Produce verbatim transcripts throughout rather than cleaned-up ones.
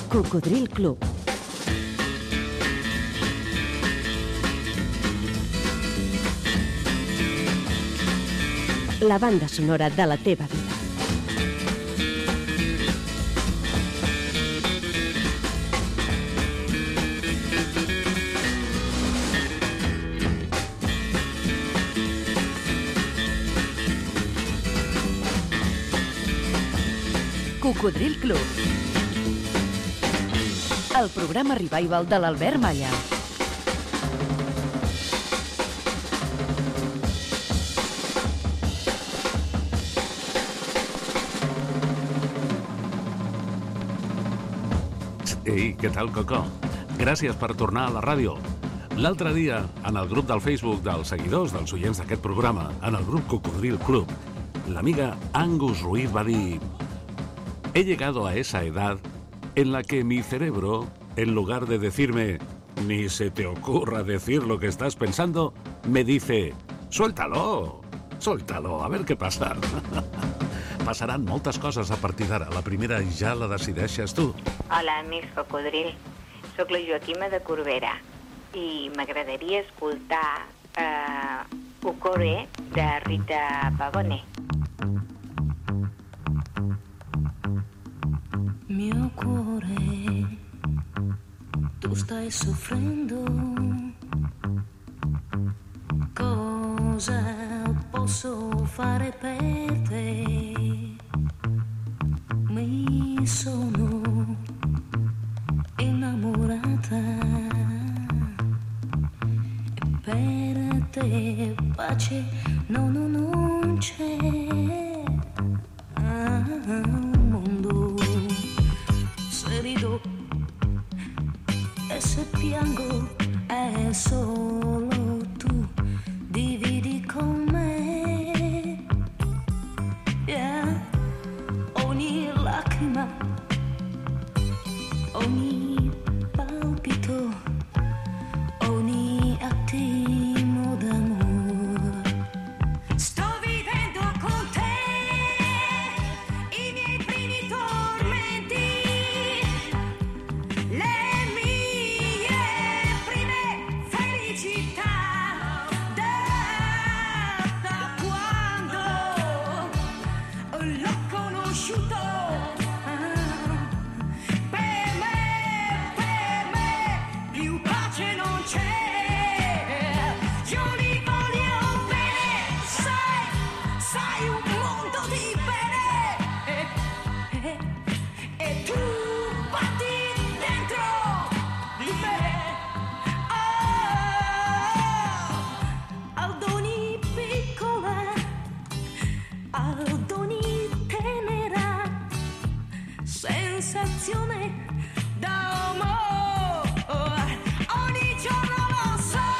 Cocodril Club. La banda sonora de la teva vida. Cocodril Club. El programa revival de l'Albert Malla. Ei, què tal, Coco? Gràcies per tornar a la ràdio. L'altre dia, en el grup del Facebook dels seguidors, dels oients d'aquest programa, en el grup Cocodril Club, l'amiga Angus Ruiz va dir: he llegado a esa edad en la que mi cerebro, en lugar de decirme ni se te ocurra decir lo que estás pensando, me dice: suéltalo, suéltalo, a ver què passa. Passaran moltes coses a partir d'ara. La primera ja la decideixes tu. Hola, amics Cocodril. Soc la Joaquima de Corbera i m'agradaria escoltar eh, Ucore de Rita Pavone. Mio cuore, tu stai soffrendo. Cosa posso fare per te? Mi sono innamorata e per te pace no, no, non c'è. Ah, mondo, se rido e se piango è solo tu, dividi con me, yeah. Ogni lacrima, ogni palpito, ogni attimo d'amore. Sto vivendo con te i miei primi tormenti, le mie prime felicità, da, da quando l'ho conosciuto. Per me, per me, più pace non c'è. Io li voglio bene, sai, sai un mondo di bene. E, e tu batti dentro di me. Oh, ad ogni piccola, ad ogni tenera sensazione d'amore. Ogni giorno lo so,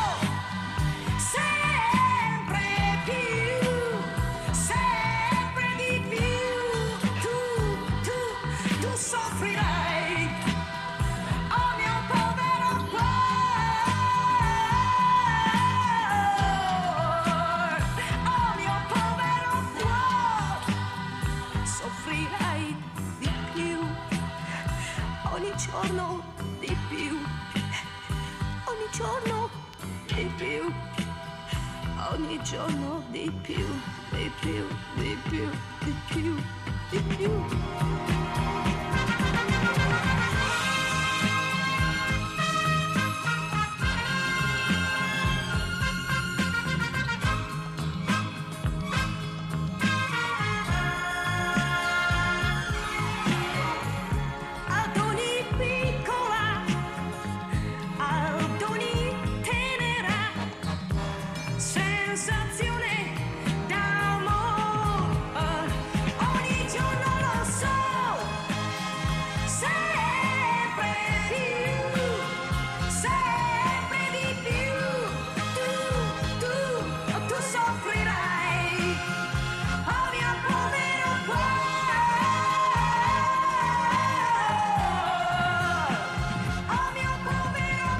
sempre più, sempre di più. Tu, tu, tu soffrirai, oh mio povero cuore, oh mio povero cuore, soffrirai di più, ogni giorno di più, ogni giorno di più, ogni giorno di più, di più, di più, di più, di più. Ad ogni piccola, ad ogni tenera sensazione d'amore, ogni giorno lo so, sempre più, sempre di più. Tu, tu, tu soffrirai, oh mio povero cuore, oh mio povero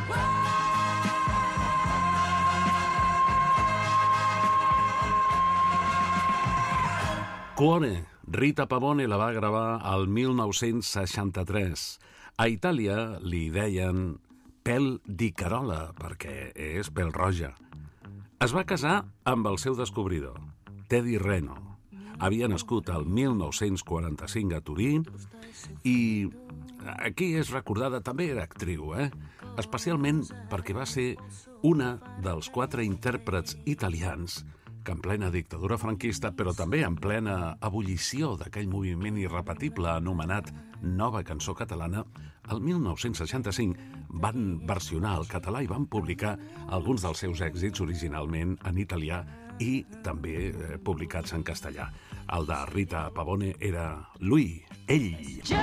Cuore Rita Pavone la va gravar al mil nou-cents seixanta-tres. A Itàlia li deien Pèl di Carola, perquè és pèl roja. Es va casar amb el seu descobridor, Teddy Reno. Havia nascut al mil nou-cents quaranta-cinc a Turí i aquí és recordada, també era actriu, eh? Especialment perquè va ser una dels quatre intèrprets italians que en plena dictadura franquista, però també en plena ebullició d'aquell moviment irrepetible anomenat Nova Cançó Catalana, el mil nou-cents seixanta-cinc van versionar el català i van publicar alguns dels seus èxits originalment en italià i també eh, publicats en castellà. El de Rita Pavone era Lui, ell. Jo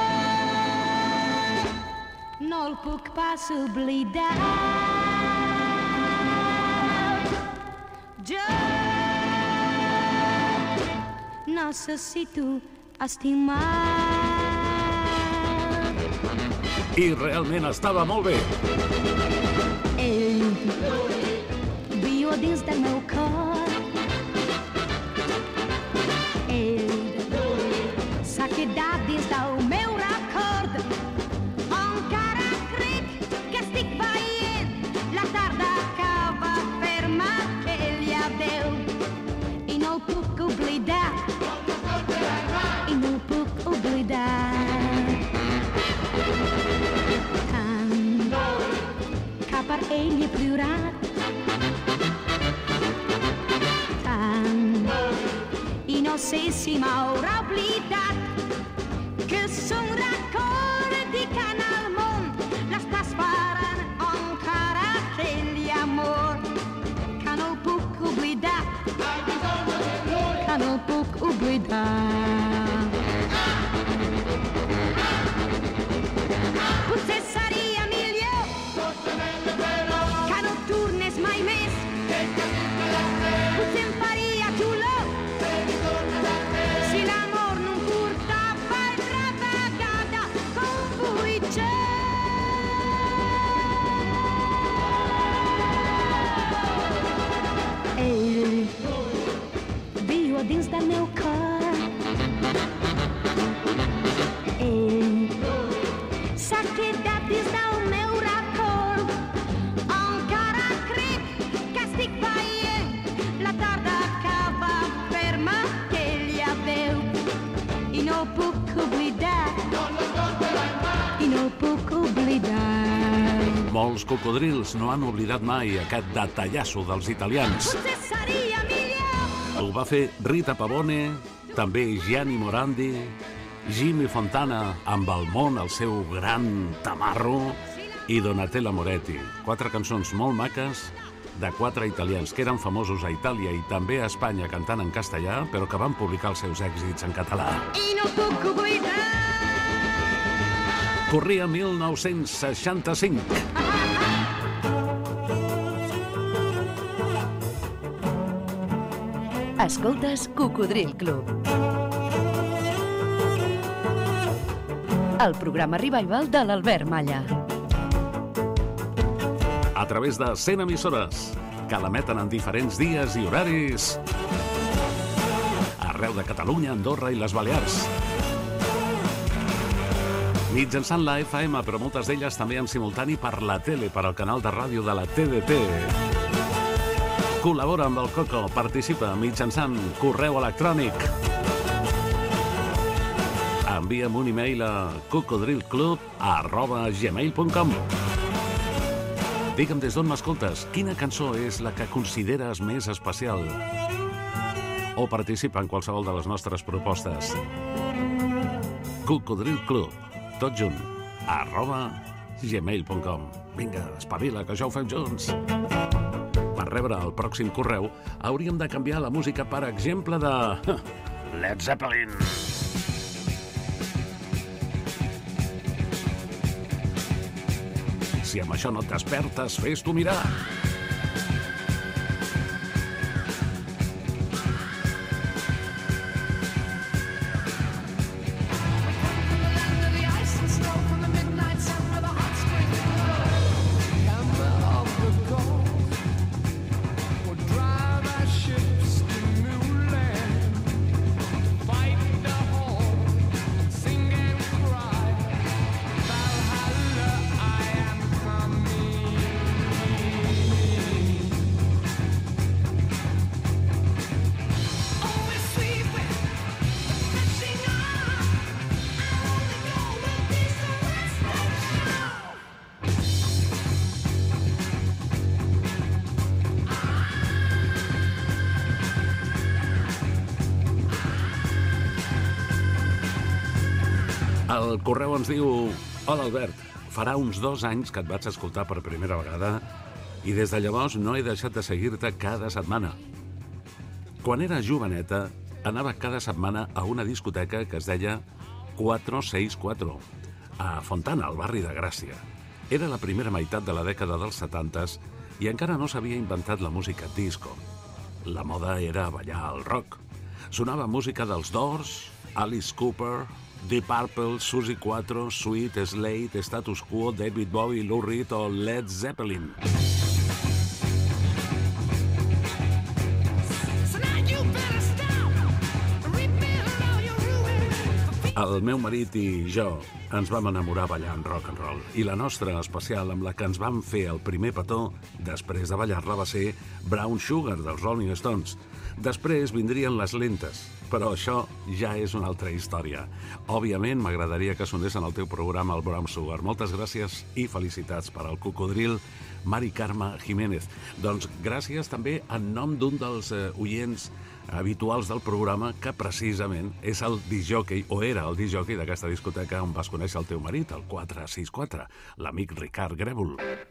no el puc pas oblidar. Jo necessito estimar. I realment estava molt bé. Ell viu dins del meu cor. Ell s'ha quedat dins del meu record. Encara crec que estic veient la tarda que va fer-me aquell adéu. I no el puc oblidar. I no el puc oblidar. Tant que per ell he plorat. Tant i no sé si m'haurà oblidat que son recordi que en el món l'està esperant encara aquell amor que no el puc oblidar, que no el puc oblidar. Potser seria millor que no tornes mai més. Potser em faria dolor si l'amor no em portava altra vegada com vull jo. Ell viu dins del meu cor. Ell s'ha quedat dins del meu record. Encara crec que estic veient la tarda que va fer-me aquell adéu. I no puc oblidar. I no puc oblidar. Molts cocodrils no han oblidat mai aquest detallasso dels italians. Potser seria millor. Ho va fer Rita Pavone, també Gianni Morandi, Jimmy Fontana amb El món, el seu gran tamarro, i Donatella Moretti. Quatre cançons molt maques de quatre italians que eren famosos a Itàlia i també a Espanya cantant en castellà, però que van publicar els seus èxits en català. I no puc oblidar. Corria mil nou-cents seixanta-cinc. Escoltes Cocodril Club. El programa revival de l'Albert Malla. A través de cent emissores que l'emeten en diferents dies i horaris arreu de Catalunya, Andorra i les Balears. Mitjançant la F M, però moltes d'elles també en simultani per la tele, per al canal de ràdio de la T D T. Col·labora amb el Coco, participa mitjançant correu electrònic. Envia'm un e-mail a cocodrilclub arroba gmail punt com. Digue'm des d'on m'escoltes, quina cançó és la que consideres més especial? O participa en qualsevol de les nostres propostes. Cocodrilclub, tot junt, arroba gmail punt com. Vinga, espavila, que ja ho fem junts. Per rebre el pròxim correu, hauríem de canviar la música, per exemple, de Led Zeppelin. Si amb això no et despertes, fes-t'ho mirar. Fight El correu ens diu: hola Albert, farà uns dos anys que et vaig escoltar per primera vegada i des de llavors no he deixat de seguir-te cada setmana. Quan era joveneta, anava cada setmana a una discoteca que es deia quatre sis quatre, a Fontana, al barri de Gràcia. Era la primera meitat de la dècada dels setantes i encara no s'havia inventat la música disco. La moda era ballar al rock. Sonava música dels Doors, Alice Cooper, Deep Purple, Suzy quatre, Sweet, Slade, Status Quo, David Bowie, Lou Reed o Led Zeppelin. El meu marit i jo ens vam enamorar ballant rock and roll i la nostra especial amb la que ens vam fer el primer petó després de ballar-la va ser Brown Sugar dels Rolling Stones. Després vindrien les lentes, però això ja és una altra història. Òbviament m'agradaria que sonés en el teu programa el Brown Sugar. Moltes gràcies i felicitats per al cocodril Mari Carme Jiménez. Doncs gràcies també en nom d'un dels eh, oients habituals del programa, que precisament és el discjòquei, o era el discjòquei d'aquesta discoteca on vas conèixer el teu marit, el quatre sis quatre, l'amic Ricard Grèvol.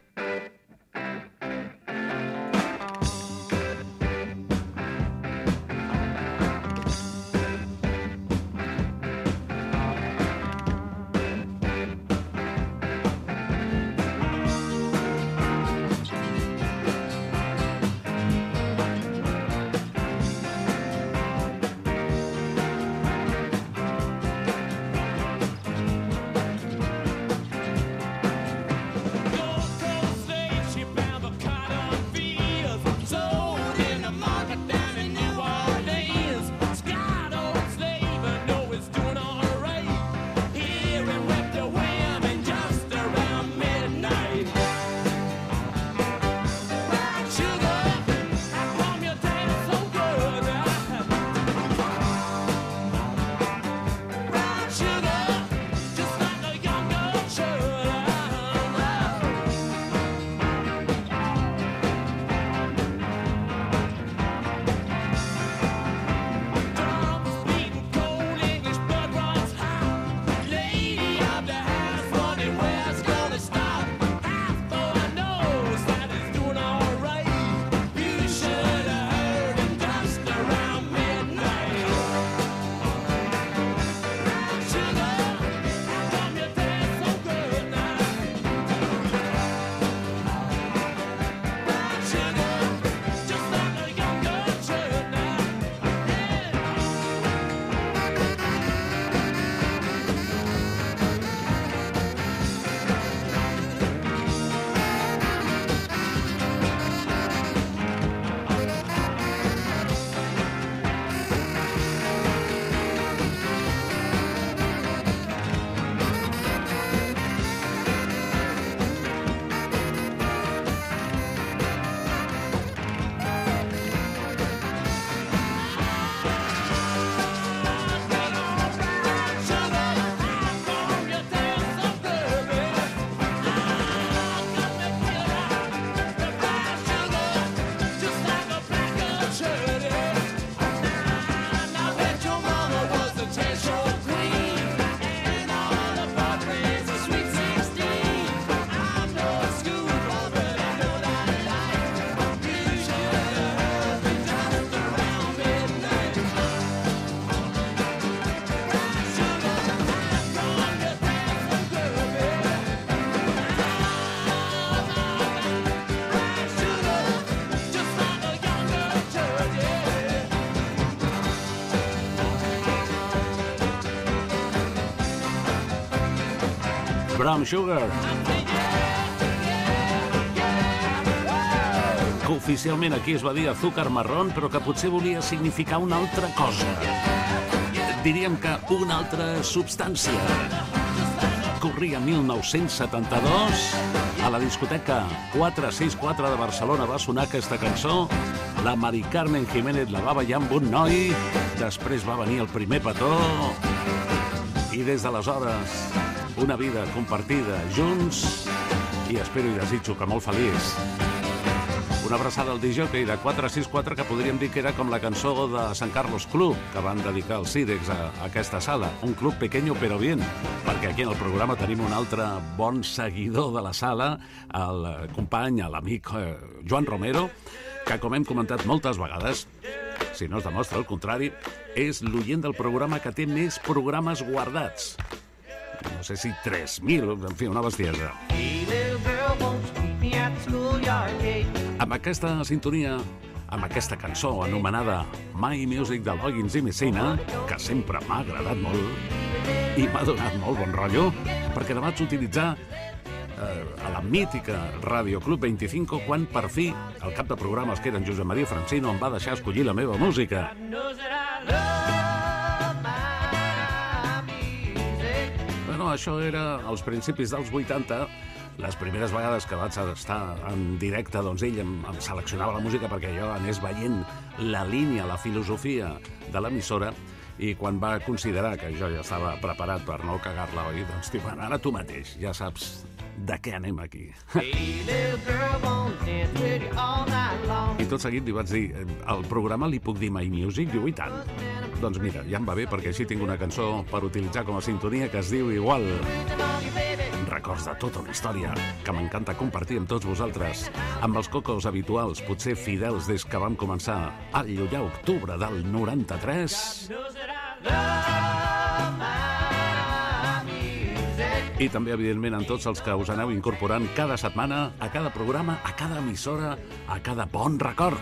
Brown Sugar, que oficialment aquí es va dir azúcar marrón, però que potser volia significar una altra cosa. Diríem que una altra substància. Corria mil nou-cents setanta-dos, a la discoteca quatre sis quatre de Barcelona va sonar aquesta cançó. La Mari Carmen Jiménez la va ballar amb un noi, després va venir el primer petó i des d'aleshores una vida compartida junts i espero i desitjo que molt feliç. Una abraçada al disjockey de quatre sis quatre, que podríem dir que era com la cançó de San Carlos Club, que van dedicar els Cidex a, a aquesta sala. Un club pequeño pero bien, perquè aquí en el programa tenim un altre bon seguidor de la sala, el company, l'amic eh, Joan Romero, que, com hem comentat moltes vegades, si no es demostra el contrari, és l'oient del programa que té més programes guardats. No sé si tres mil, en fi, una bestiesa. Amb aquesta sintonia, amb aquesta cançó anomenada My Music de Loggins i Messina, que sempre m'ha agradat molt i m'ha donat molt bon rotllo, perquè la vaig utilitzar eh, a la mítica Radio Club vint-i-cinc, quan per fi el cap de programes, que era en Josep Maria Francino, em va deixar escollir la meva música. Bueno, això era als principis dels vuitanta. Les primeres vegades que vaig estar en directe, doncs ell em, em seleccionava la música perquè jo anés veient la línia, la filosofia de l'emissora, i quan va considerar que jo ja estava preparat per no cagar-la, oi, doncs diu, bueno, ara tu mateix ja saps de què anem aquí. I tot seguit li vaig dir, al programa li puc dir My Music? Diu, i tant. Doncs mira, ja em va bé, perquè així tinc una cançó per utilitzar com a sintonia que es diu igual. Records de tota una història que m'encanta compartir amb tots vosaltres, amb els cocos habituals, potser fidels des que vam començar al llunyà octubre del noranta-tres. I també, evidentment, en tots els que us aneu incorporant cada setmana, a cada programa, a cada emissora, a cada bon record.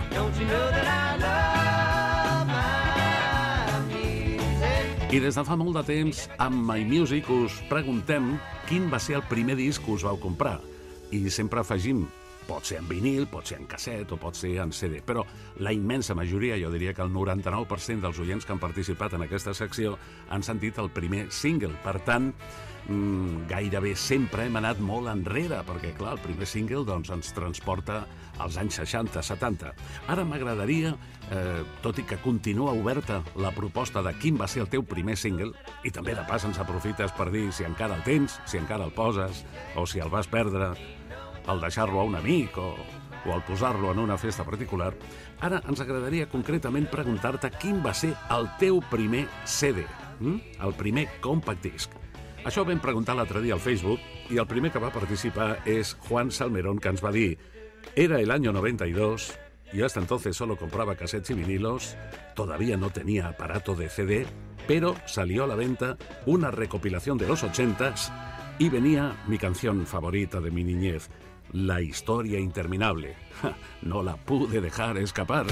I des de fa molt de temps, amb My Music us preguntem quin va ser el primer disc que us vau comprar. I sempre afegim, pot ser en vinil, pot ser en casset o pot ser en C D, però la immensa majoria, jo diria que el noranta-nou per cent dels oients que han participat en aquesta secció han sentit el primer single. Per tant, mmm, gairebé sempre hem anat molt enrere, perquè, clar, el primer single doncs, ens transporta als anys seixanta setanta. Ara m'agradaria, eh, tot i que continua oberta la proposta de quin va ser el teu primer single, i també de pas ens aprofites per dir si encara el tens, si encara el poses, o si el vas perdre al deixar-lo a un amic o, o al posar-lo en una festa particular, ara ens agradaria concretament preguntar-te quin va ser el teu primer C D, hm? el primer compact disc. Això ho vam preguntar l'altre dia al Facebook, i el primer que va participar és Juan Salmerón, que ens va dir: era el año noventa y dos, yo hasta entonces solo compraba cassettes y vinilos, todavía no tenía aparato de C D, pero salió a la venta una recopilación de los ochentas y venía mi canción favorita de mi niñez, La historia interminable. Ja, no la pude dejar escapar.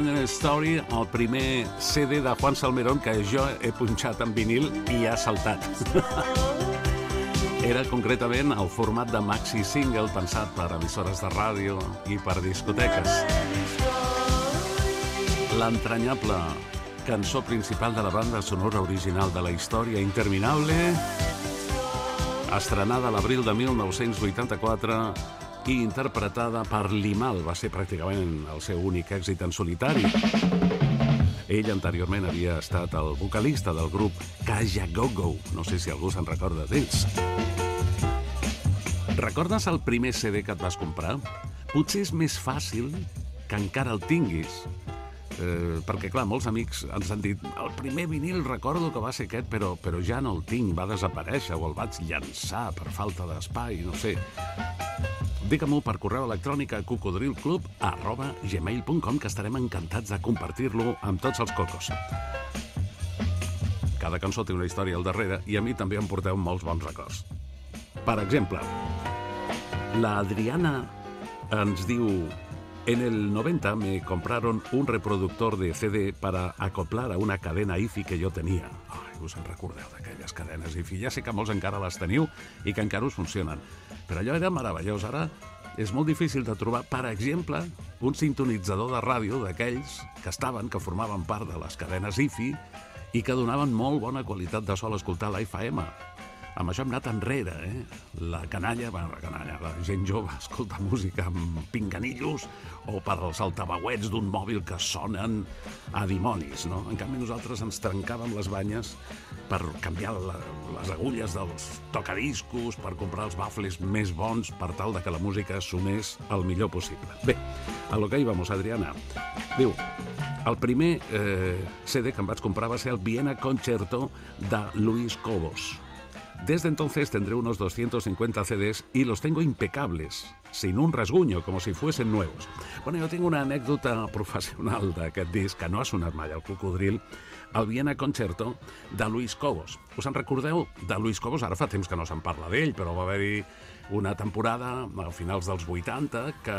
Long Story, el primer C D de Juan Salmerón que jo he punxat en vinil i ha saltat. Era concretament el format de maxi single pensat per emissores de ràdio i per discoteques. L'entranyable cançó principal de la banda sonora original de la història interminable, estrenada a l'abril de mil nou-cents vuitanta-quatre i interpretada per Limahl. Va ser pràcticament el seu únic èxit en solitari. Ell anteriorment havia estat el vocalista del grup Kajagoogoo. No sé si algú se'n recorda d'ells. Recordes el primer C D que et vas comprar? Potser és més fàcil que encara el tinguis. Eh, perquè, clar, molts amics ens han dit el primer vinil recordo que va ser aquest, però, però ja no el tinc, va desaparèixer o el vaig llançar per falta d'espai, no sé. Digue-m'ho per correu electrònic a cocodrilclub arroba gmail punt com, que estarem encantats de compartir-lo amb tots els cocos. Cada cançó té una història al darrere i a mi també em porteu molts bons records. Per exemple, la Adriana ens diu: en el noventa me compraron un reproductor de C D para acoplar a una cadena I F I que yo tenía. Ai, us en recordeu d'aquelles cadenes I F I? Ja sé que molts encara les teniu i que encara us funcionen. Però allò era meravellós. Ara és molt difícil de trobar, per exemple, un sintonitzador de ràdio d'aquells que estaven, que formaven part de les cadenes I F I i que donaven molt bona qualitat de so a escoltar la F M. Amb això hem anat enrere, eh? La canalla, bueno, la canalla, la gent jove escolta música amb pinganillos o per els altabauets d'un mòbil que sonen a dimonis, no? En canvi, nosaltres ens trencàvem les banyes per canviar la, les agulles dels tocadiscos, per comprar els bafles més bons, per tal de que la música sonés el millor possible. Bé, a lo que íbamos, Adriana. Diu, el primer eh, C D que em vaig comprar va ser el Viena Concerto de Luis Cobos. Desde entonces tendré unos doscientos cincuenta C Ds y los tengo impecables, sin un rasguño, como si fuesen nuevos. Bueno, jo tinc una anècdota professional d'aquest disc, que no ha sonat mai al Cocodril, el Viena Concerto de Luis Cobos. Us en recordeu de Luis Cobos? Ara fa temps que no se'n parla d'ell, però va haver-hi una temporada a finals dels vuitanta que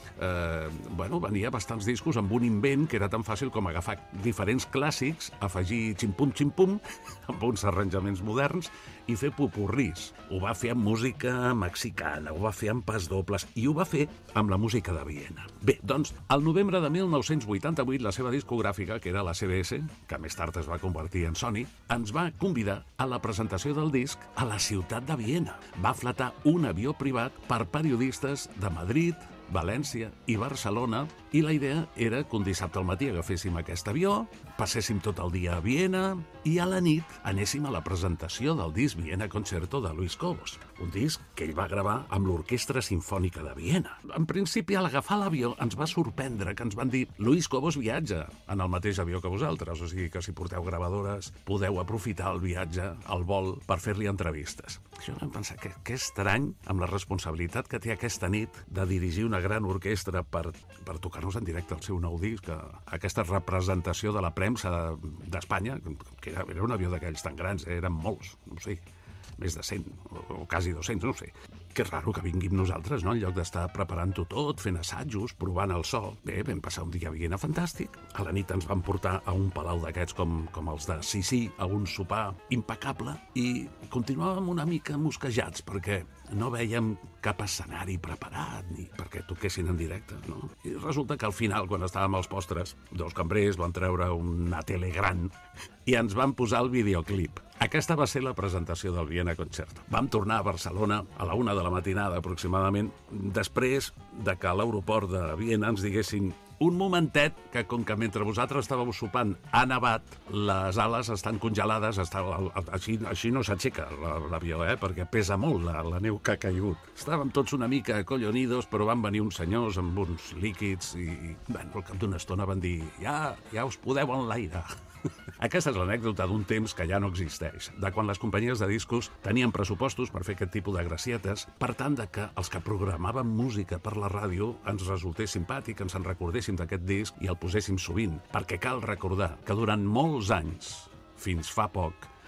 eh, bueno, venia bastants discos amb un invent que era tan fàcil com agafar diferents clàssics, afegir ximpum-ximpum amb uns arranjaments moderns i fer popurrís. Ho va fer amb música mexicana, ho va fer amb pas dobles i ho va fer amb la música de Viena. Bé, doncs, al novembre de mil nou-cents vuitanta-vuit, la seva discogràfica, que era la C B S, que més tard es va convertir en Sony, ens va convidar a la presentació del disc a la ciutat de Viena. Va fletar un avió privat per periodistes de Madrid, València i Barcelona, i la idea era que un dissabte al matí agaféssim aquest avió, passéssim tot el dia a Viena i a la nit anéssim a la presentació del disc Viena Concerto de Luis Cobos, un disc que ell va gravar amb l'Orquestra Simfònica de Viena. En principi, al agafar l'avió ens va sorprendre que ens van dir Luis Cobos viatja en el mateix avió que vosaltres, o sigui que si porteu gravadores podeu aprofitar el viatge, el vol, per fer-li entrevistes. Jo vam pensar que, que estrany, amb la responsabilitat que té aquesta nit de dirigir una gran orquestra per, per tocar-nos en directe el seu nou disc, aquesta representació de la premsa d'Espanya, que era, era un avió d'aquells tan grans, eh? Eren molts, no sé, més de cent, o, o quasi dos-cents, no sé. Que raro que vinguem nosaltres, no?, en lloc d'estar preparant-ho tot, fent assajos, provant el so. Bé, vam passar un dia a Viena fantàstic. A la nit ens van portar a un palau d'aquests com, com els de Sissi, a un sopar impecable, i continuàvem una mica mosquejats, perquè no vèiem cap escenari preparat, ni perquè toquessin en directe, no? I resulta que al final, quan estàvem als postres, dos cambrers van treure una tele gran i ens van posar el videoclip. Aquesta va ser la presentació del Viena Concerto. Vam tornar a Barcelona a la una de la matinada, aproximadament, després de que a l'aeroport de Viena ens diguessin un momentet, que com que mentre vosaltres estàveu sopant ha nevat, les ales estan congelades, està, així, així no s'aixeca l'avió, eh? Perquè pesa molt la, la neu que ha caigut. Estàvem tots una mica acollonidos, però van venir uns senyors amb uns líquids i, bueno, al cap d'una estona van dir ja, ja us podeu enlairar. Aquesta és l'anècdota d'un temps que ja no existeix, de quan les companyies de discos tenien pressupostos per fer aquest tipus de gracietes, per tant de que els que programàvem música per la ràdio ens resultés simpàtic, ens en recordéssim d'aquest disc i el poséssim sovint, perquè cal recordar que durant molts anys, fins fa poc,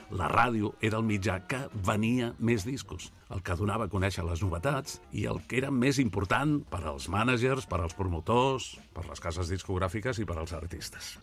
La ràdio era el mitjà que venia més discos, el que donava a conèixer les novetats i el que era més important per als mànagers, per als promotors, per les cases discogràfiques i per als artistes.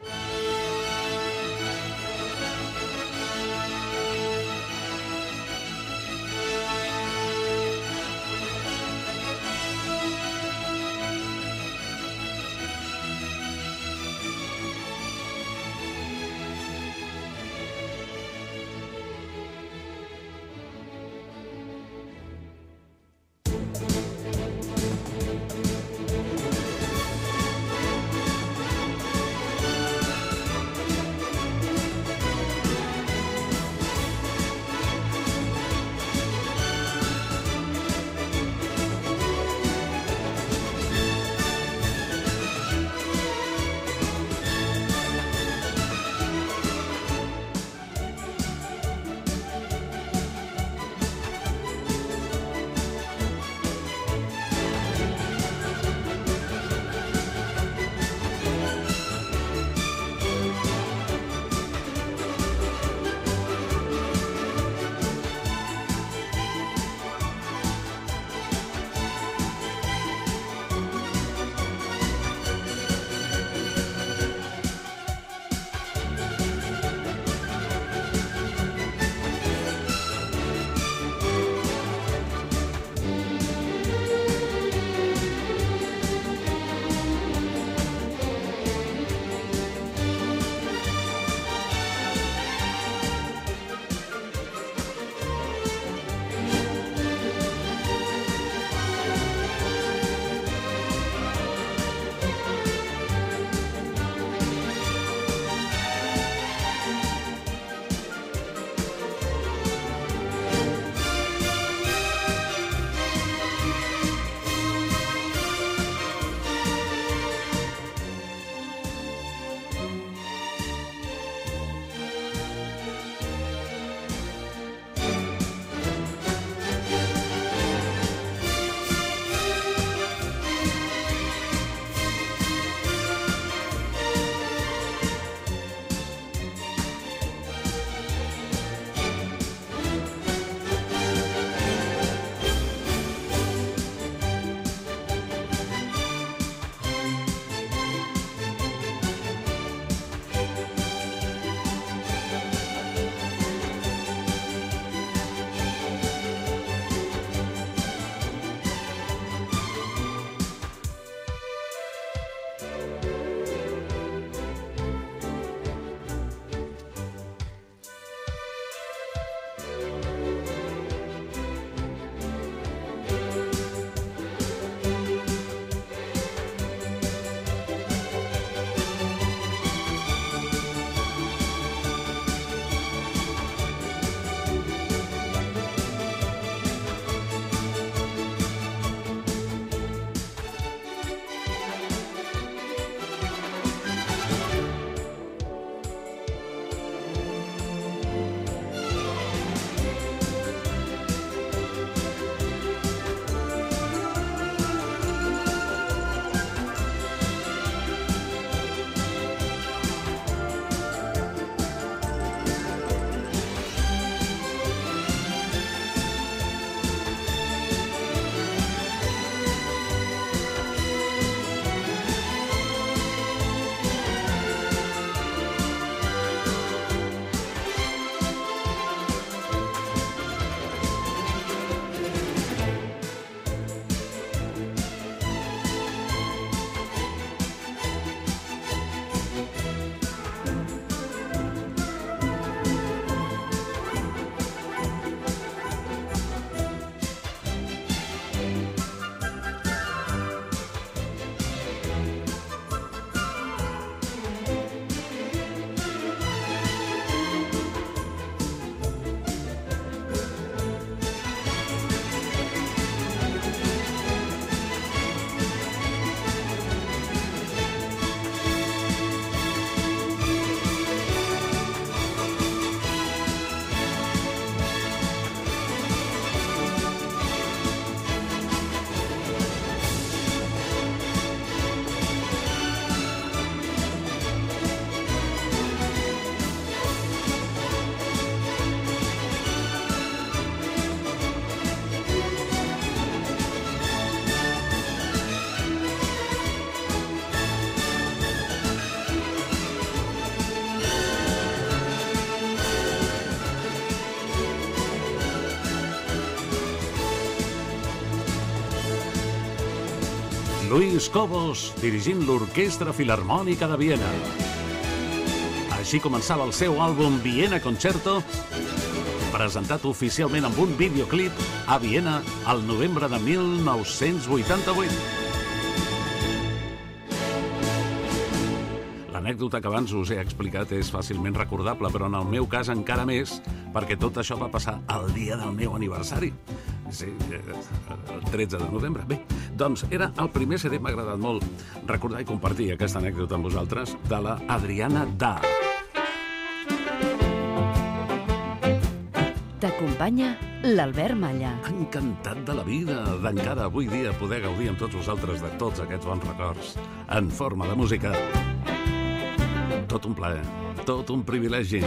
Luis Cobos, dirigint l'Orquestra Filharmònica de Viena. Així començava el seu àlbum Viena Concerto, presentat oficialment amb un videoclip a Viena al novembre de mil nou-cents vuitanta-vuit. L'anècdota que abans us he explicat és fàcilment recordable, però en el meu cas encara més, perquè tot això va passar el dia del meu aniversari. Sí, el tretze de novembre. Bé, doncs era el primer C D, m'ha agradat molt recordar i compartir aquesta anècdota amb vosaltres, de la Adriana Da. T'acompanya l'Albert Malla. Encantat de la vida, d'encara avui dia poder gaudir amb tots vosaltres de tots aquests bons records, en forma de música. Tot un plaer, tot un privilegi.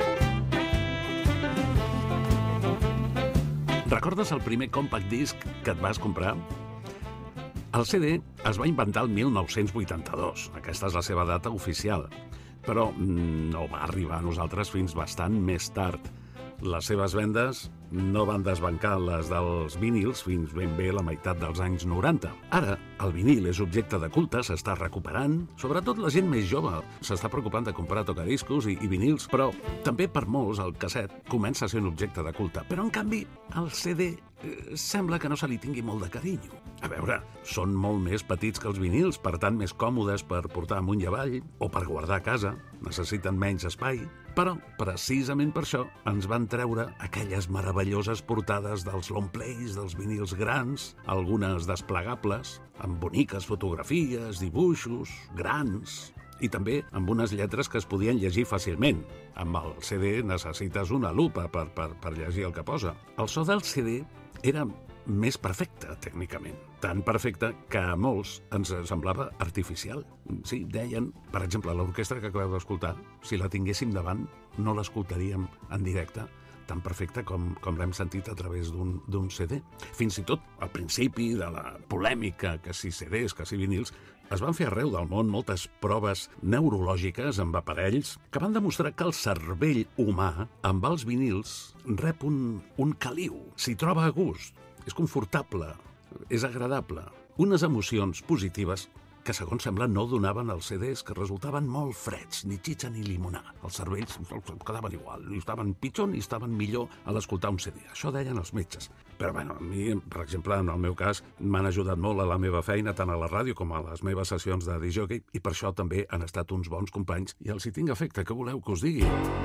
Recordes el primer compact disc que et vas comprar? El C D es va inventar el mil nou-cents vuitanta-dos. Aquesta és la seva data oficial. Però no va arribar a nosaltres fins bastant més tard. Les seves vendes no van desbancar les dels vinils fins ben bé la meitat dels anys noranta. Ara, el vinil és objecte de culte, s'està recuperant. Sobretot la gent més jove s'està preocupant de comprar tocadiscos i, i vinils, però també per molts el casset comença a ser un objecte de culte. Però, en canvi, el C D eh, sembla que no se li tingui molt de carinyo. A veure, són molt més petits que els vinils, per tant més còmodes per portar amunt i avall o per guardar a casa, necessiten menys espai. Però, precisament per això, ens van treure aquelles meravelloses portades dels long plays, dels vinils grans, algunes desplegables, amb boniques fotografies, dibuixos, grans, i també amb unes lletres que es podien llegir fàcilment. Amb el C D necessites una lupa per, per, per llegir el que posa. El so del C D era més perfecte, tècnicament. Tan perfecte que a molts ens semblava artificial. Sí, deien, per exemple, l'orquestra que acabeu d'escoltar, si la tinguéssim davant, no l'escoltaríem en directe, tan perfecta com, com l'hem sentit a través d'un d'un C D. Fins i tot, al principi de la polèmica, que si C Ds, que si vinils, es van fer arreu del món moltes proves neurològiques amb aparells que van demostrar que el cervell humà, amb els vinils, rep un, un caliu, s'hi troba a gust, és confortable, és agradable. Unes emocions positives que, segons sembla, no donaven els C Ds, que resultaven molt freds, ni xitxa ni limonar. Els cervells quedaven igual, ni estaven pitjor ni estaven millor a l'escoltar un C D. Això deien els metges. Però, bueno, a mi, per exemple, en el meu cas, m'han ajudat molt a la meva feina, tant a la ràdio com a les meves sessions de disc jockey, i per això també han estat uns bons companys, i els hi tinc afecte. Què voleu que us digui?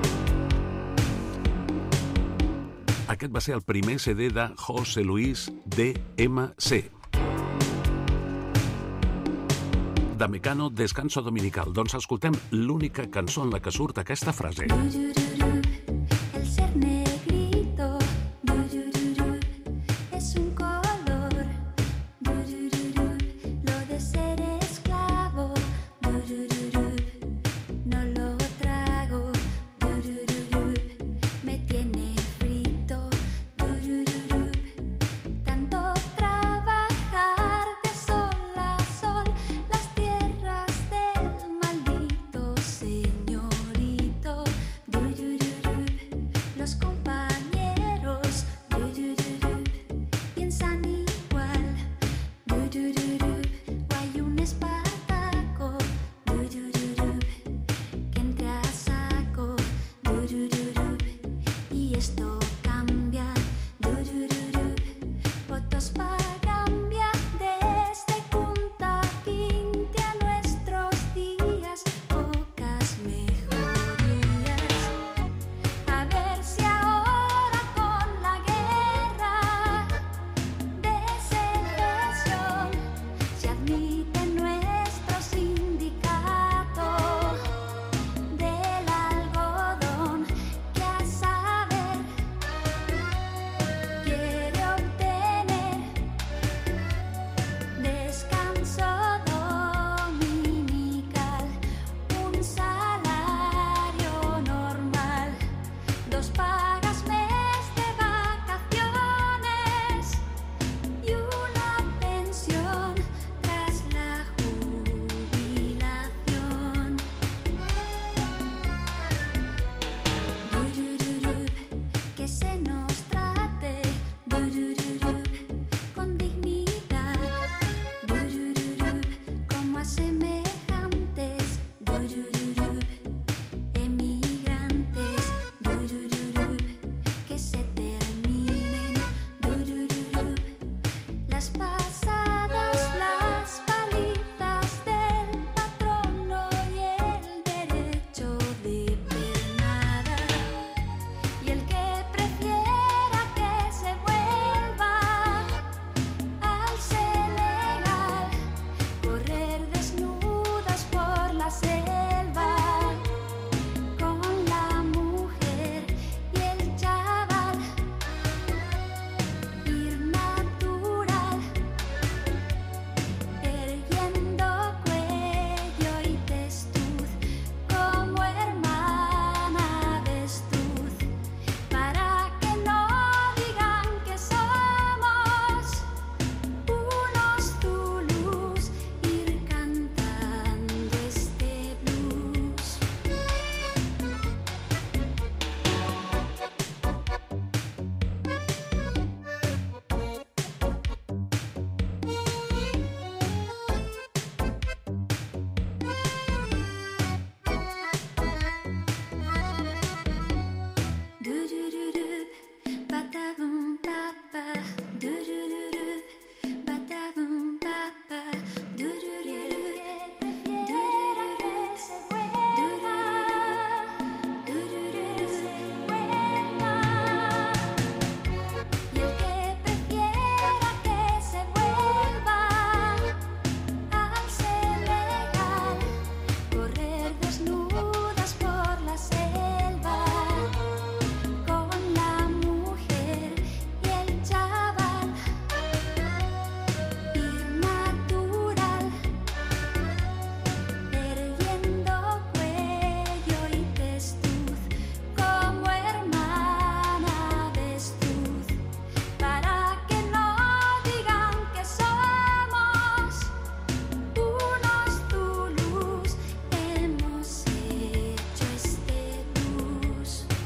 Aquest va ser el primer C D de José Luis D M C. De Mecano, Descanso Dominical. Doncs escoltem l'única cançó en la que surt aquesta frase. El ser negrito es un color, lo de ser esclavo no lo trago, me tiene frito, tanto trabajar de sol a sol las tierras del maldito señorito.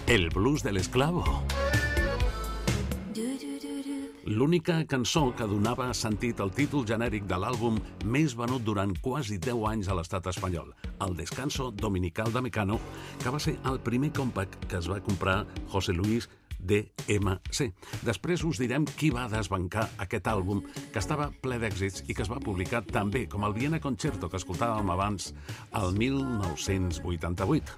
El blues de l'esclavo. L'única cançó que donava sentit al títol genèric de l'àlbum més venut durant quasi deu anys a l'estat espanyol, el Descanso Dominical de Mecano, que va ser el primer compact que es va comprar José Luis D M C. Després us direm qui va desbancar aquest àlbum, que estava ple d'èxits i que es va publicar també, com el Viena Concerto que escoltàvem abans, el mil nou-cents vuitanta-vuit.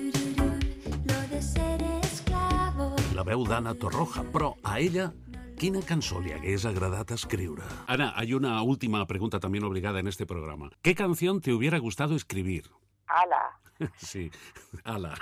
La veu d'Anna Torroja, però a ella ¿quina cançó le hagués agradado escribir? Ana, hay una última pregunta también obligada en este programa. ¿Qué canción te hubiera gustado escribir? ¡Hala! Sí, ala.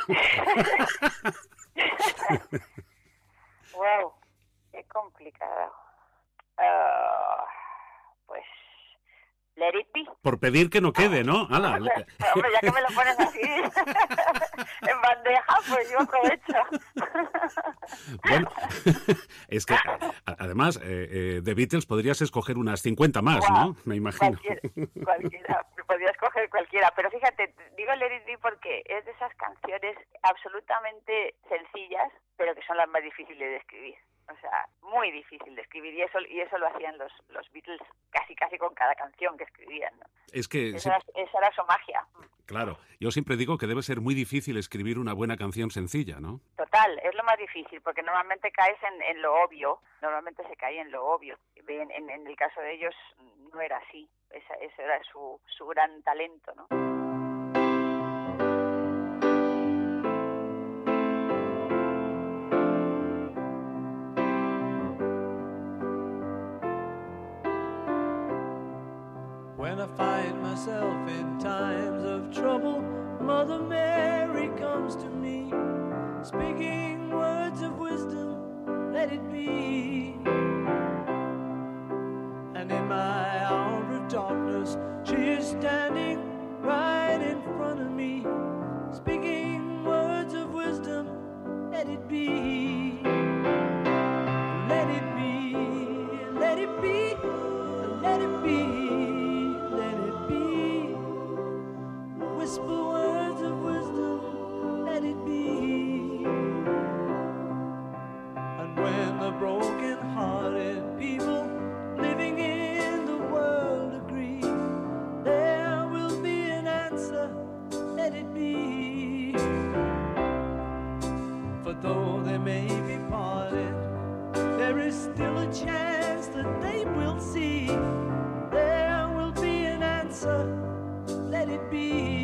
Wow, qué complicado. Uh, pues, Let It Be. Por pedir que no quede, ¿no? Ala. Hombre, ya que me lo pones así en bandeja, pues yo aprovecho. Bueno, es que además eh, eh, de Beatles podrías escoger unas cincuenta más, wow, ¿no? Me imagino. Cualquiera, cualquiera, podría escoger cualquiera, pero fíjate, digo Let It Be porque es de esas canciones absolutamente sencillas, pero que son las más difíciles de escribir. O sea, muy difícil de escribir, y eso y eso lo hacían los, los Beatles casi casi con cada canción que escribían, ¿no? Es que esa, sí, era, esa era su magia. Claro, yo siempre digo que debe ser muy difícil escribir una buena canción sencilla, ¿no? Total, es lo más difícil, porque normalmente caes en, en lo obvio, normalmente se cae en lo obvio. En, en, en el caso de ellos no era así, esa, ese era su, su gran talento, ¿no? When I find myself in times of trouble, Mother Mary comes to me, speaking words of wisdom, let it be. And in my hour of darkness, she is standing right in front of me, speaking words of wisdom, let it be. Let it be, let it be, let it be. Whisper words of wisdom, let it be. And when the broken-hearted people living in the world agree, there will be an answer, let it be. For though they may be parted, there is still a chance that they will see. There will be an answer, let it be.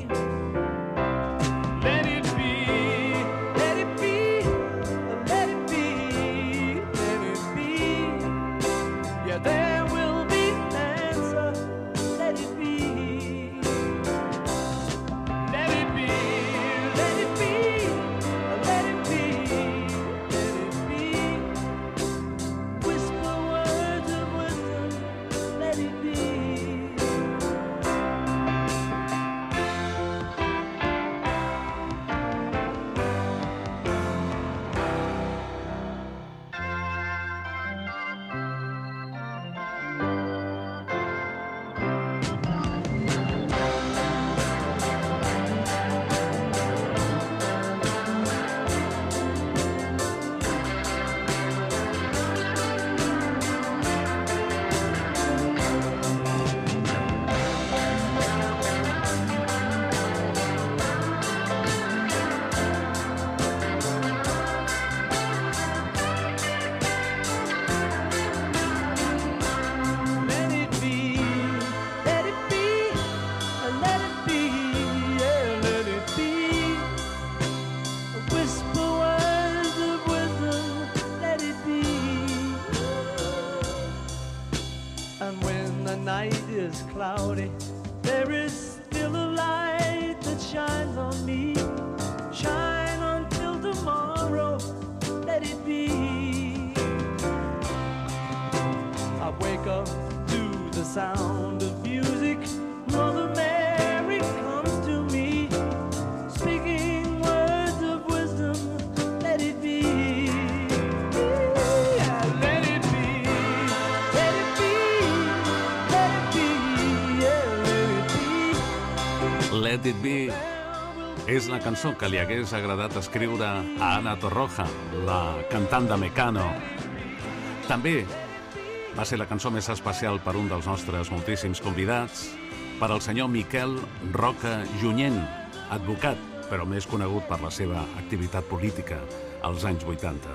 Cloudy, there is still a light that shines on me. Shine until tomorrow, let it be. I wake up to the sound of music. Mother Mary comes to me, speaking words of wisdom, let it be. Let It Be. És la cançó que li hagués agradat escriure a Ana Torroja, la cantant de Mecano. També va ser la cançó més especial per un dels nostres moltíssims convidats, per al senyor Miquel Roca Junyent, advocat, però més conegut per la seva activitat política als anys vuitanta.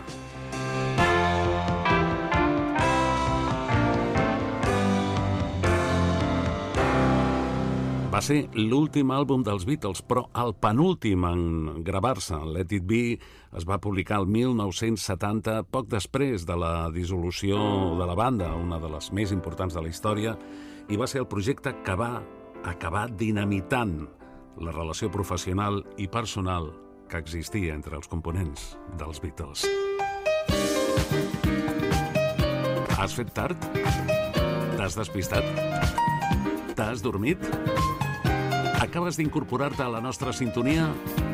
Va ser l'últim àlbum dels Beatles, però el penúltim en gravar-se. Let It Be es va publicar el mil nou-cents setanta, poc després de la dissolució de la banda, una de les més importants de la història, i va ser el projecte que va acabar dinamitant la relació professional i personal que existia entre els components dels Beatles. Has fet tard? T'has despistat? T'has dormit? Acabes d'incorporar-te a la nostra sintonia?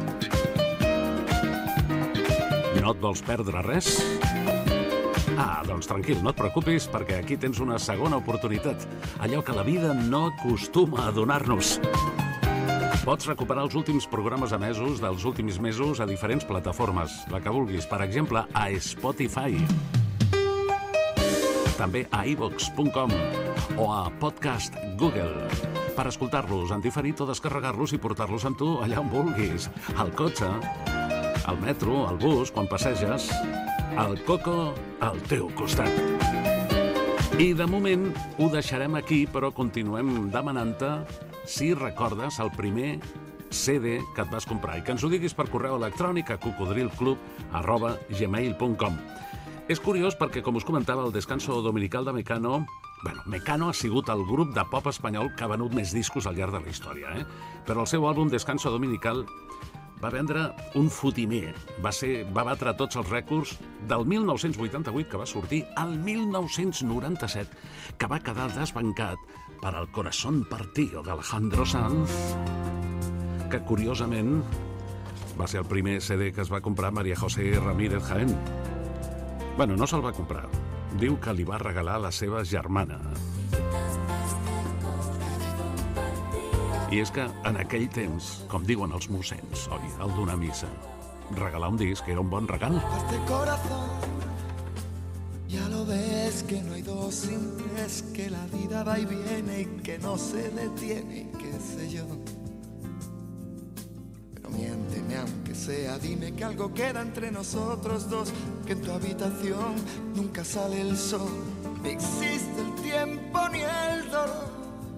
No et vols perdre res? Ah, doncs tranquil, no et preocupis, perquè aquí tens una segona oportunitat, allò que la vida no acostuma a donar-nos. Pots recuperar els últims programes emesos dels últims mesos a diferents plataformes, la que vulguis, per exemple, a Spotify, també a i vox punt com o a Podcast Google, per escoltar-los en diferit o descarregar-los i portar-los amb tu allà on vulguis, al cotxe, al metro, al bus, quan passeges, al Coco al teu costat. I de moment ho deixarem aquí, però continuem demanant-te si recordes el primer C D que et vas comprar i que ens ho diguis per correu electrònic a cocodrilclub arroba gmail punt com. És curiós perquè, com us comentava, el Descanso Dominical de Mecano, bueno, Mecano ha sigut el grup de pop espanyol que ha venut més discos al llarg de la història, eh? Però el seu àlbum Descanso Dominical va vendre un fotimer. Va, ser, va batre tots els rècords del mil nou-cents vuitanta-vuit, que va sortir al mil nou-cents noranta-set, que va quedar desbancat per El Corazón Partido d'Alejandro Sanz, que curiosament va ser el primer C D que es va comprar María José Ramírez Jaén. Bueno, no se'l va comprar. Diu que li va regalar a la seva germana. I és que en aquell temps, com diuen els mossens, oi, el d'una missa, regalar un disc era un bon regal. Este corazón, ya lo ves que no hay dos sin tres, que la vida va y viene y que no se detiene, qué sé yo. Pero miénteme aunque sea, dime que algo queda entre nosotros dos, que en tu habitación nunca sale el sol, ni existe el tiempo ni el dolor.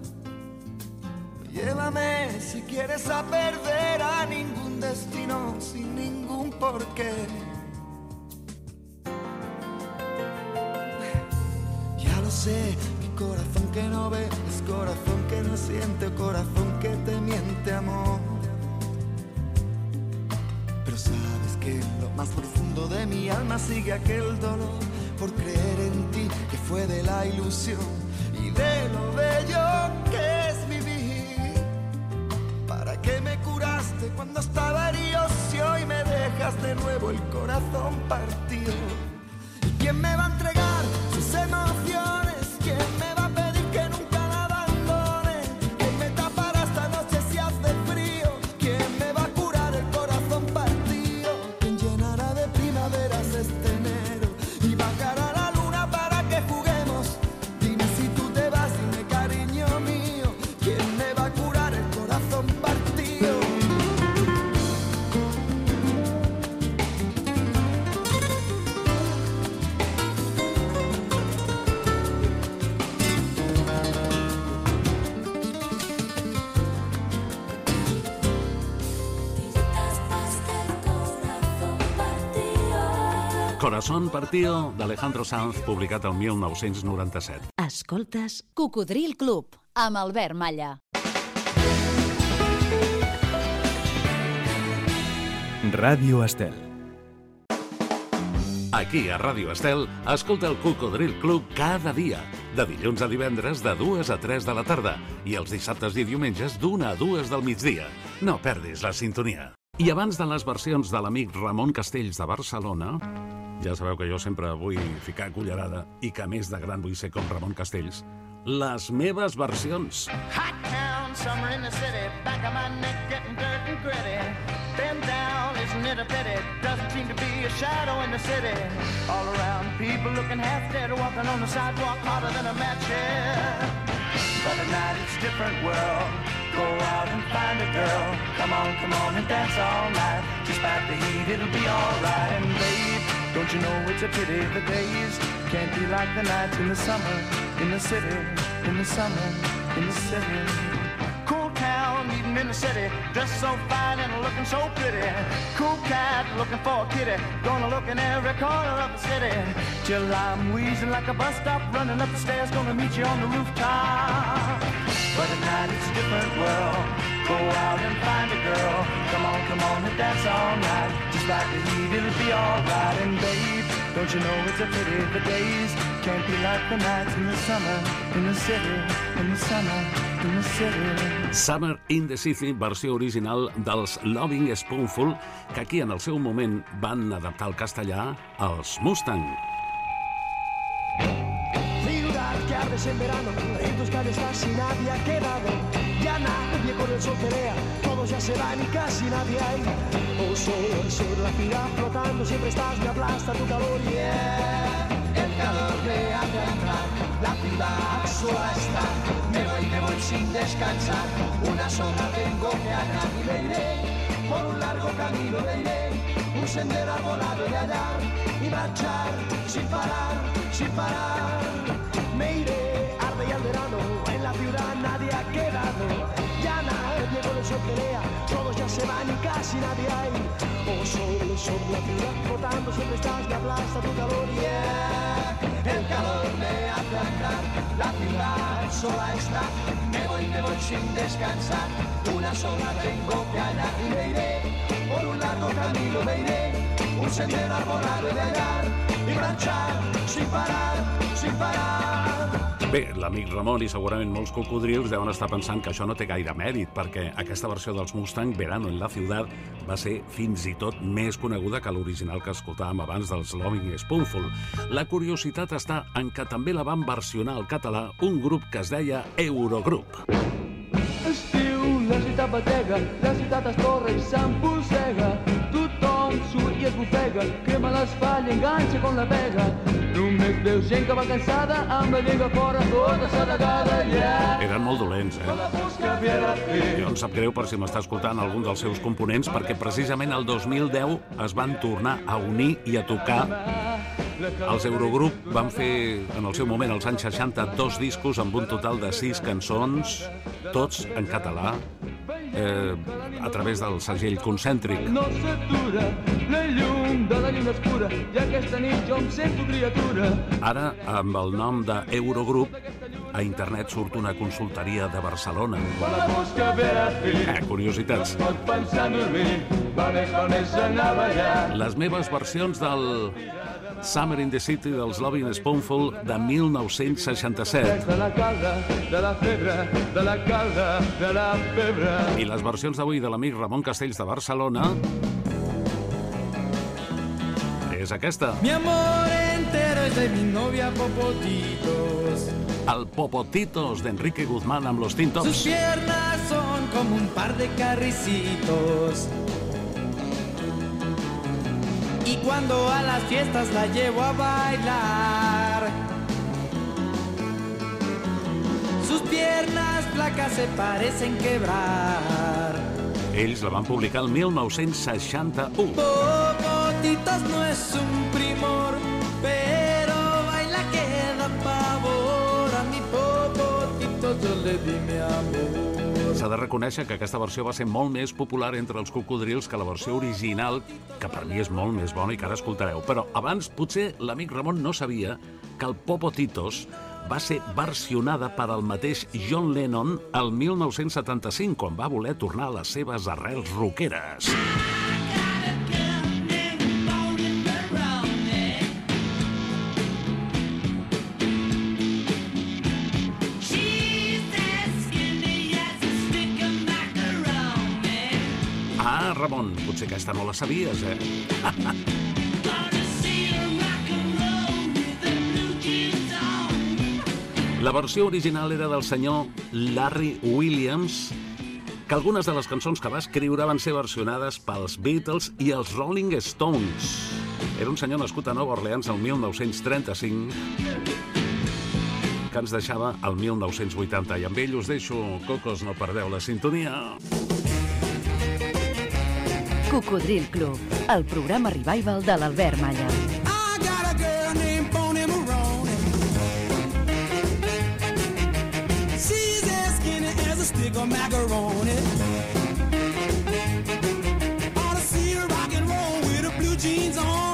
Llévame si quieres a perder a ningún destino sin ningún porqué. Ya lo sé, mi corazón que no ve es corazón que no siente o corazón que te miente, amor. Pero sabes que en lo más profundo de mi alma sigue aquel dolor por creer en ti, que fue de la ilusión y de lo bello que es vivir. ¿Para qué me curaste cuando estaba herido si hoy me dejas de nuevo el corazón partido? ¿Y quién me va a entregar sus emociones? ¿Quién me va a pedir que nunca la abandone? ¿Quién me tapará esta noche si hace frío? ¿Quién me va a curar el corazón partido? ¿Quién llenará de primaveras este enero y bajará la luna para que juguemos? Dime si tú te vas, dime cariño mío, ¿quién me va a curar el corazón partido? Corazón Partido d'Alejandro Sanz, publicat el mil nou-cents noranta-set. Escoltes Cocodril Club, amb Albert Malla. Ràdio Estel. Aquí, a Ràdio Estel, escolta el Cocodril Club cada dia, de dilluns a divendres de dues a tres de la tarda i els dissabtes i diumenges d'una a dues del migdia. No perdis la sintonia. I abans de les versions de l'amic Ramon Castells de Barcelona, ja sabeu que jo sempre vull ficar cullerada i que a més de gran vull ser com Ramon Castells, les meves versions. Hot town one summer in the city, back of my neck getting dirt and gritty. Bend down, isn't it a pity? Doesn't seem to be a shadow in the city. All around, people looking half dead, walking on the sidewalk harder than a match here. But at night it's a different world. Go out and find a girl. Come on, come on and dance all night. Despite the heat, it'll be alright. And babe, don't you know it's a pity the days can't be like the nights in the summer, in the city, in the summer, in the city. Cool town, meeting in the city, dressed so fine and looking so pretty. Cool cat, looking for a kitty, gonna look in every corner of the city. Till I'm wheezing like a bus stop, running up the stairs, gonna meet you on the rooftop. But at night it's a different world. Go out and find a girl. Come on, come on and dance all night. Just like the heat, it'll be alright. And babe, don't you know it's a pity the days can't be like the nights in the summer, in the city, in the summer, in the city. Summer in the City, versió original dels Loving Spoonful, que aquí en el seu moment van adaptar al castellà als Mustang. Ciudad que ardes en verano, en tus calles casi nadie ha quedado. Ya nadie con el sol pelea, todos ya se van y casi nadie hay. Oh, sol, sol, la ciudad flotando, siempre estás, me aplasta tu calor, yeah. El calor me hace entrar, la ciudad sola está. Me voy, me voy sin descansar, una sola tengo que andar. Y me iré por un largo camino, me iré, un sendero arbolado de hallar y marchar sin parar, sin parar. Me iré, arde ya el verano, en la ciudad nadie ha quedado. Ya nadie con el sol pelea, todos ya se van y casi nadie hay. Oh, sol, sol, la ciudad flotando, siempre estás, me aplasta tu calor, yeah. El calor me hace andar, la ciudad sola está. Me voy, me voy sin descansar, una sola tengo que hallar. Y me iré, por un largo camino me iré, un sendero arbolado de hallar y marchar sin parar, sin parar. Bé, l'amic Ramon i segurament molts cocodrils deuen estar pensant que això no té gaire mèrit, perquè aquesta versió dels Mustang, Verano en la Ciudad, va ser fins i tot més coneguda que l'original que escoltàvem abans dels Loving Spoonful. La curiositat està en que també la van versionar al català un grup que es deia Eurogroup. Estiu, la ciutat batega, la ciutat es corre i s'empolsega. Tothom surt i es bufega, crema l'asfalt i enganxa com la pega. Només veus gent que va cansada, amb la llengua fora tota sedegada, yeah. Eren molt dolents, eh? Jo em sap greu per si m'està escoltant algun dels seus components, perquè precisament el dos mil deu es van tornar a unir i a tocar. Els Eurogroup van fer, en el seu moment, als anys seixanta, dos discos amb un total de sis cançons, tots en català, eh, a través del segell Concèntric. No s'atura la llum de la llum escura, i aquesta nit jo em sento criatura. Ara, amb el nom de Eurogroup, a internet surt una consultoria de Barcelona. Eh, curiositats. Les meves versions del Summer in the City dels Loving Spoonful de mil nou-cents seixanta-set. De la calda, de la febre, de la calda, de la febre. I les versions d'avui de l'amic Ramon Castells de Barcelona és aquesta. Mi amor entero es de mi novia Popotitos. El Popotitos d'Enrique Guzmán amb los Tintops. Sus piernas son como un par de carricitos. Y cuando a las fiestas la llevo a bailar, sus piernas flacas se parecen quebrar. Ells la van publicar el mil nou-cents seixanta-u. Popotitos no es un primor, pero baila que da pavor. A mi Popotitos yo le di mi amor. S'ha de reconèixer que aquesta versió va ser molt més popular entre els cocodrils que la versió original, que per mi és molt més bona i que ara escoltareu. Però abans, potser l'amic Ramon no sabia que el Popotitos va ser versionada per al mateix John Lennon el mil nou-cents setanta-cinc, quan va voler tornar a les seves arrels rockeres. Ah, Ramon, potser aquesta no la sabies, eh? La versió original era del senyor Larry Williams, que algunes de les cançons que va escriure van ser versionades pels Beatles i els Rolling Stones. Era un senyor nascut a Nova Orleans el mil nou-cents trenta-cinc, que ens deixava el mil nou-cents vuitanta. I amb ell us deixo, cocos, no perdeu la sintonia. Cocodril Club, el programa revival de l'Albert Malla. I got a girl named Bonnie Maroney. She's as skinny as a stick of macaroni. Ought to see her rock and roll with her blue jeans on.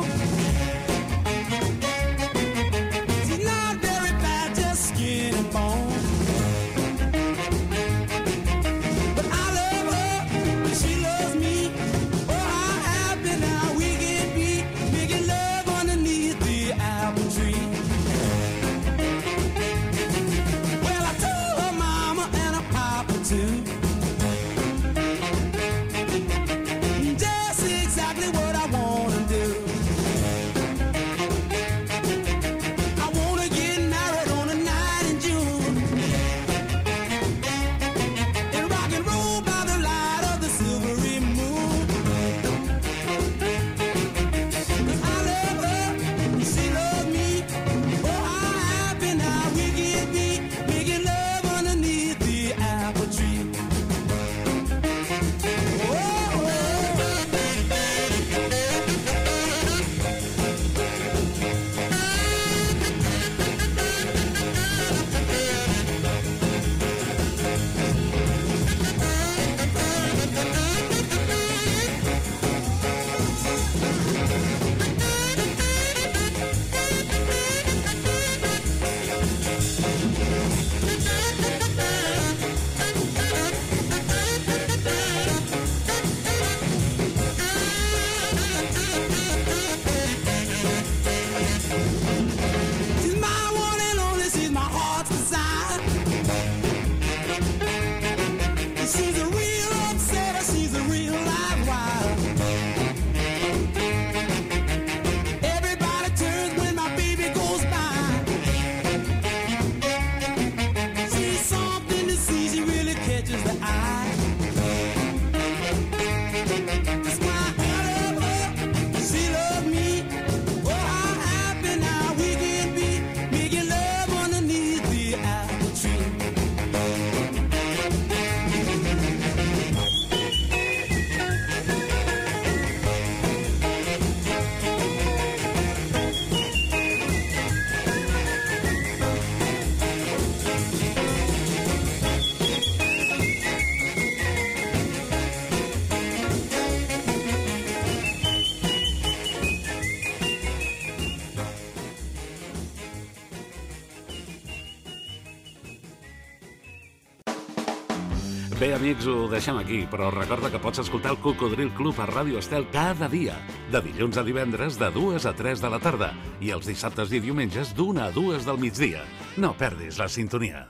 She's not very fat, just skin and bone. But I love her, and she loves me. Oh, how happy now we can be, making love underneath the apple tree. Well, I told her mama and her papa too. Just exactly what I wanna do. I wanna get married on a night in June and rock and roll by the light of the silvery moon. 'Cause I love her, she loves me. Oh, how happy now we can be, making love underneath the apple tree. She's my one and only, she's my heart's desire. She's a real upsetter, she's a real live wire. Everybody turns when my baby goes by. She's something to see, she really catches the eye. That's why I love her, she loves me. Oh, how happy now we can be, making love underneath the apple tree. Bé, amics, ho deixem aquí, però recorda que pots escoltar el Cocodril Club a Ràdio Estel cada dia, de dilluns a divendres de dues a tres de la tarda i els dissabtes i diumenges d'una a dues del migdia. No perdis la sintonia.